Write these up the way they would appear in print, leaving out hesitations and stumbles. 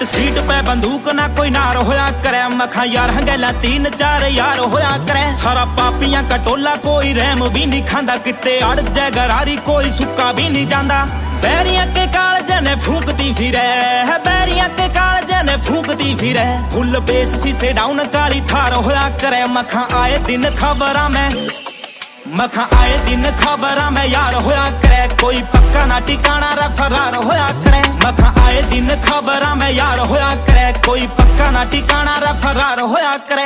Front seat पे बंदूक ना कोई नार होया करे। मखा यार हंगेला 3-4 यार होया करे। सारा पापियां का टोला कोई रहम भी नहीं खांदा। किते अड़ जाए गरारी कोई सुक्का भी नहीं जांदा। बैरियां के कालजे ने फूकती फिरे, बैरियां के कालजे ने फूकती फिरे। फुल बेस शीशे डाउन काली थार होया करे। मखा आए दिन खबरां में, मखा आए दिन खबरां में यार होया करे। कोई पक्का ना ठिकाना रे फरार होया करे। मखा आए दिन खबरां में यार होया करे। कोई पक्का ना ठिकाना रे फरार होया करे।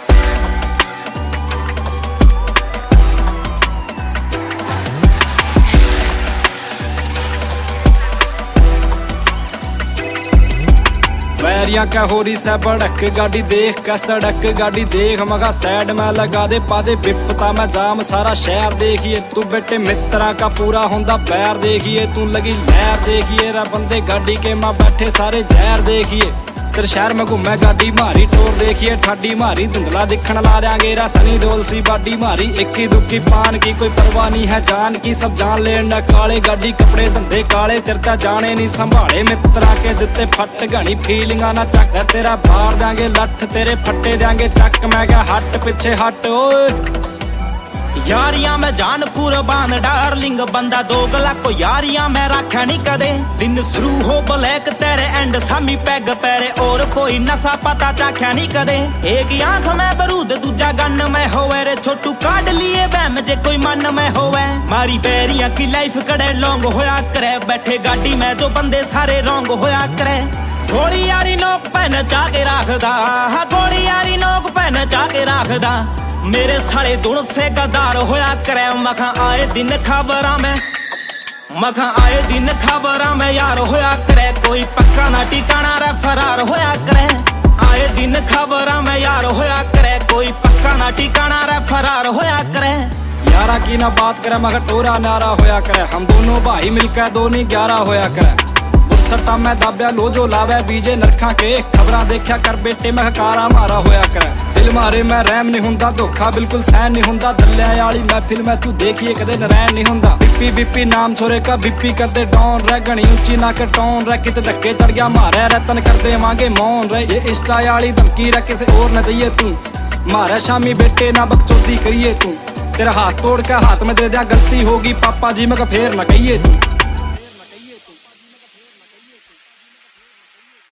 बैरियां क्या हो रही से भड़क गाड़ी देख के सड़क गाड़ी देख। मगा साइड में लगा दे पा दे विपता में जाम सारा शहर देखिए। तू बेटे मित्रा का पूरा होंदा पैर देखिए। तू लगी लहर देखिए रा बंदे गाड़ी के मां बैठे सारे जहर देखिए। तेरे शहर में घूमे गाड़ी मारी टोर देखिए। ठाडी मारी धुंधला दिखण ला देंगे रा सनी देओल सी बाडी मारी। इक्की दुक्की पान की कोई परवाह नहीं है जान की। सब जान लेना काले गाड़ी कपड़े धंधे काले। तेरता जाने नहीं संभाले मित्रा के दिते फट घनी फीलिंगा ना चक। तेरा बार देंगे लठ तेरे फट्टे देंगे चक। मैं क्या हट पीछे हट ओए। यारियां में जान कुर्बान डार्लिंग बंदा दोगला को यारियां में रखा नहीं कदे। दिन शुरू हो ब्लैक तेरे एंड सामी पैग पैरे। और कोई नशा पता चाख्या नहीं कदे। एक आंख में बरूद दूजा गन में होवे रे। छोटू काट लिए बैम जे कोई मन में होवे। मारी बैरियां की लाइफ कड़े लॉन्ग होया करे। बैठे गाड़ी में जो बंदे सारे रोंग होया करे। गोली वाली नोक पहन जाके रखदा, गोली वाली नोक पहन जाके रखदा। मेरे साले दुण से गद्दार होया करे। मखा आए दिन खबरां में, मखा आए दिन खबरां में यार होया करे। कोई पक्का ना ठिकाना रे फरार होया करे। आए दिन खबरां में यार होया करे। कोई पक्का ना ठिकाना रे फरार होया करे। यारा की ना बात करे मगर टोरा नारा होया करे। हम दोनों भाई मिलकर 2 नहीं 11 होया करे। बुरसटा में दाब्या लो जो लावे बीजे नरखा के। खबरां देखा कर बेटे मैं कारा मारा होया करे। दिल मारे मैं रैम नहीं हुंदा धोखा बिल्कुल सहन नहीं हुंदा। दल्ले वाली महफिल में तू देखिए कदे नरैन नहीं हुंदा। बिप्पी बिप्पी नाम छोरे का बिप्पी करदे डॉन रह। घनी ऊंची ना के टोन रह। किते धक्के चढ़ गया मारे रतन कर दे मांगे मौन रह। ये इंस्टा वाली धमकी रह किसे और न दइए तू। मारे शामी बेटे ना बकचोदी करिए तू। तेरा हाथ तोड़ के हाथ में दे दिया गलती होगी पापा जी मैं फेर न कहिए तू।